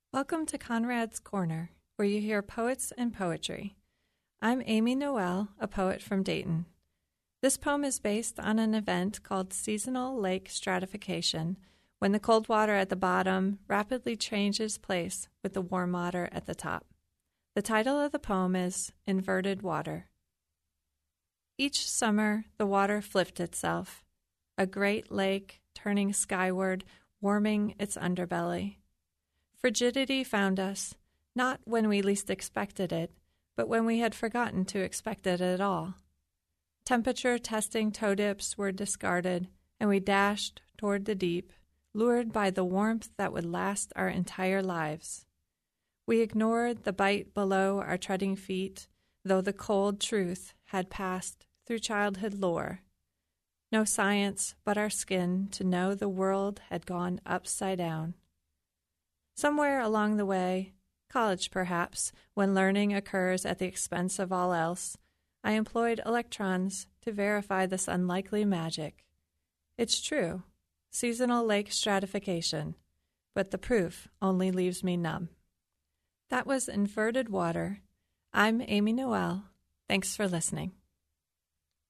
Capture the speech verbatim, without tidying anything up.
Welcome to Conrad's Corner, where you hear poets and poetry. I'm Amy Noel, a poet from Dayton. This poem is based on an event called seasonal lake stratification, when the cold water at the bottom rapidly changes place with the warm water at the top. The title of the poem is Inverted Water. Each summer, the water flipped itself, a great lake turning skyward, warming its underbelly. Frigidity found us, not when we least expected it, but when we had forgotten to expect it at all. Temperature-testing toe dips were discarded, and we dashed toward the deep, lured by the warmth that would last our entire lives. We ignored the bite below our treading feet, though the cold truth had passed through childhood lore. No science but our skin to know the world had gone upside down. Somewhere along the way, college perhaps, when learning occurs at the expense of all else, I employed electrons to verify this unlikely magic. It's true, seasonal lake stratification, but the proof only leaves me numb. That was Inverted Water. I'm Amy Noel. Thanks for listening.